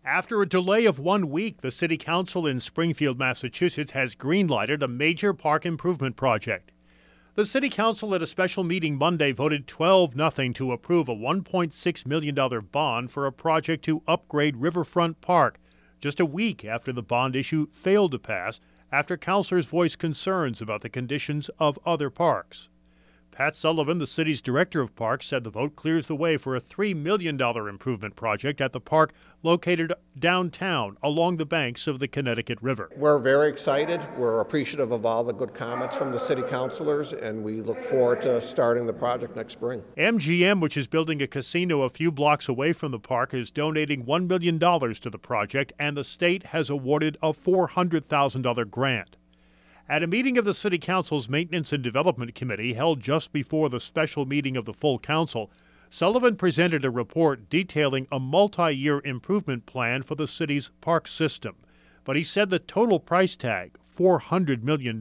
After a delay of 1 week, the City Council in Springfield, Massachusetts has greenlighted a major park improvement project. The City Council at a special meeting Monday voted 12-0 to approve a $1.6 million bond for a project to upgrade Riverfront Park, just a week after the bond issue failed to pass after councilors voiced concerns about the conditions of other parks. Pat Sullivan, the city's director of parks, said the vote clears the way for a $3 million improvement project at the park located downtown along the banks of the Connecticut River. We're very excited. We're appreciative of all the good comments from the city councilors, and we look forward to starting the project next spring. MGM, which is building a casino a few blocks away from the park, is donating $1 million to the project, and the state has awarded a $400,000 grant. At a meeting of the City Council's Maintenance and Development Committee held just before the special meeting of the full council, Sullivan presented a report detailing a multi-year improvement plan for the city's park system. But he said the total price tag, $400 million,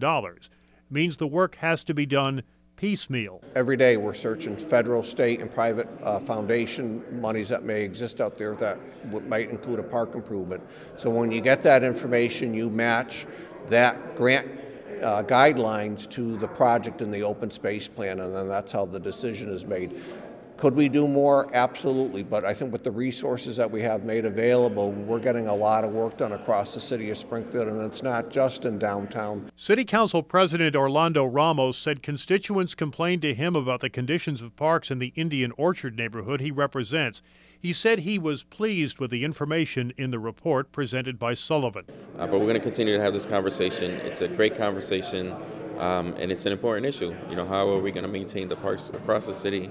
means the work has to be done piecemeal. Every day we're searching federal, state, and private foundation monies that may exist out there that might include a park improvement. So when you get that information, you match that grant guidelines to the project in the open space plan, and then that's how the decision is made. Could we do more? Absolutely, but I think with the resources that we have made available, we're getting a lot of work done across the city of Springfield, and it's not just in downtown. City Council President Orlando Ramos said constituents complained to him about the conditions of parks in the Indian Orchard neighborhood he represents. He said he was pleased with the information in the report presented by Sullivan. But we're going to continue to have this conversation. It's a great conversation, and it's an important issue. How are we going to maintain the parks across the city?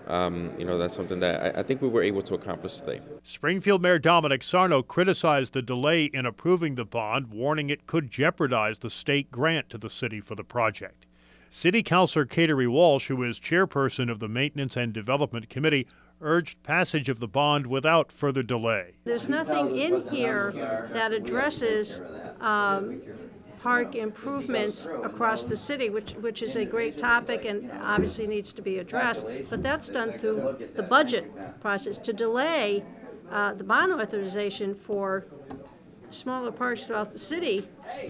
That's something that I think we were able to accomplish today. Springfield Mayor Dominic Sarno criticized the delay in approving the bond, warning it could jeopardize the state grant to the city for the project. City Councilor Kateri Walsh, who is chairperson of the Maintenance and Development Committee, urged passage of the bond without further delay. There's nothing in here that addresses park improvements across the city, which is a great topic and obviously needs to be addressed, but that's done through the budget process. To delay the bond authorization for smaller parks throughout the city,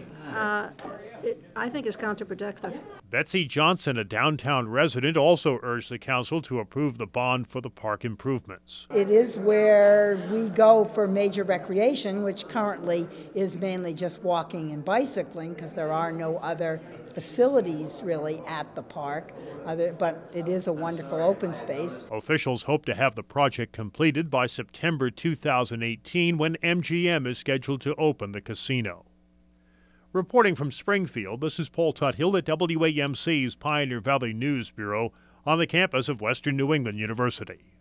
I think is counterproductive. Betsy Johnson, a downtown resident, also urged the council to approve the bond for the park improvements. It is where we go for major recreation, which currently is mainly just walking and bicycling because there are no other facilities really at the park, but it is a wonderful open space. Officials hope to have the project completed by September 2018 when MGM is scheduled to open the casino. Reporting from Springfield, this is Paul Tuthill at WAMC's Pioneer Valley News Bureau on the campus of Western New England University.